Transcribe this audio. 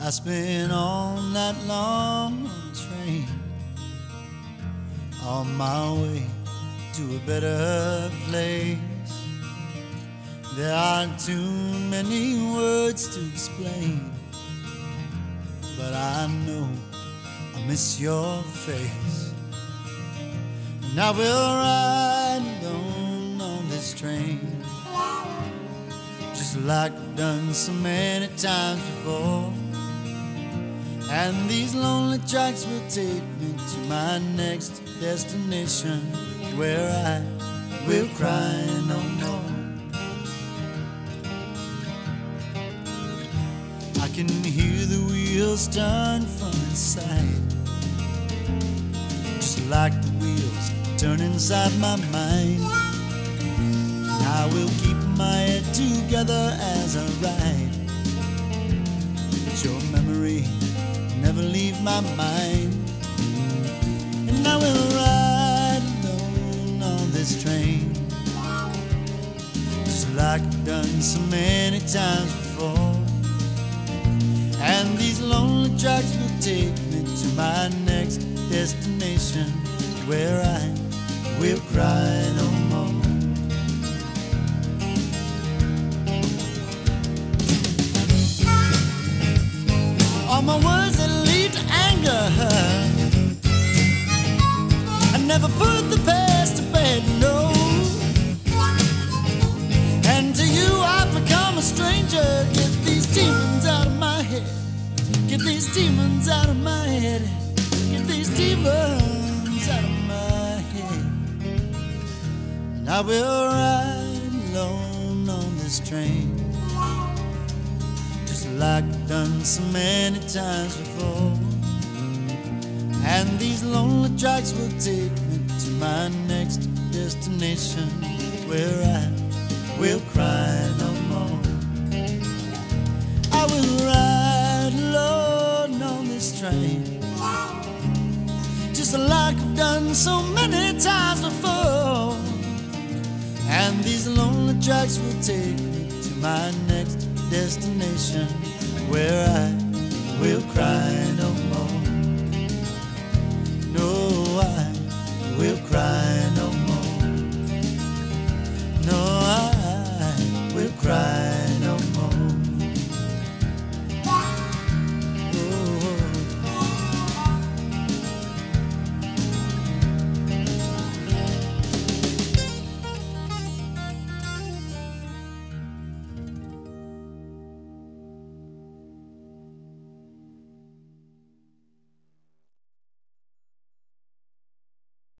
I spent all night long on the train, on my way to a better place. There aren't too many words to explain, but I know I miss your face. And I will ride alone on this train, just like I've done so many times before. And these lonely tracks will take me to my next destination, where I will cry no more. I can hear the wheels turn from inside, just like the wheels turn inside my mind. And I will keep my head together as I ride, but your memory never leave my mind. And I will ride alone on this train, just like I've done so many times before. And these lonely tracks will take me to my next destination, where I will cry no more. All my words that lead to anger, I never put the past to bed, no. And to you I've become a stranger. Get these demons out of my head, get these demons out of my head, get these demons out of my head. And I will ride alone on this train, just like I've done so many times before. And these lonely tracks will take me to my next destination, where I will cry no more. I will ride alone on this train, just like I've done so many times before. And these lonely tracks will take me to my next destination, where I will cry no more.